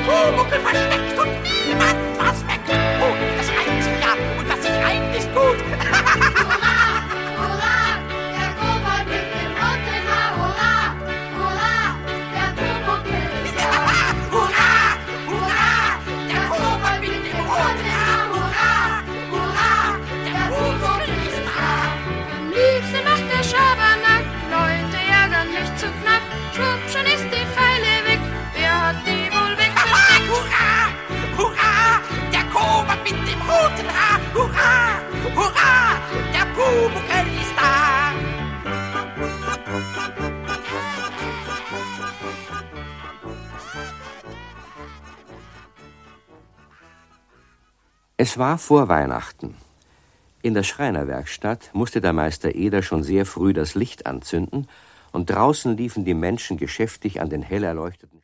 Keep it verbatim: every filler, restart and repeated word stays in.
Pumuckl versteckt und niemand was merkt. Oh, das reimt sich ja und was sich reimt ist gut. Hurra, hurra, der Kobold mit dem roten Haar. Hurra, hurra, der Pumuckl ist da. Hurra, hurra, der Kobold mit dem roten Haar. Hurra, hurra, der Pumuckl ist da. Am liebsten macht der Schabernack, Leute ärgern mich zu knapp. Schwupp, schon ist die Pfeile weg, wer hat die wohl weggesteckt? Hurra, hurra, der Kobold mit dem roten Haar. Hurra, hurra, der Pumuckl ist da. Es war vor Weihnachten. In der Schreinerwerkstatt musste der Meister Eder schon sehr früh das Licht anzünden, und draußen liefen die Menschen geschäftig an den hell erleuchteten